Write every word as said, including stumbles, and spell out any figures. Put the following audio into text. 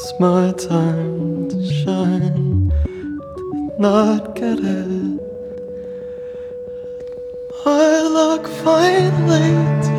It's my time to shine. Did not get it. My luck finally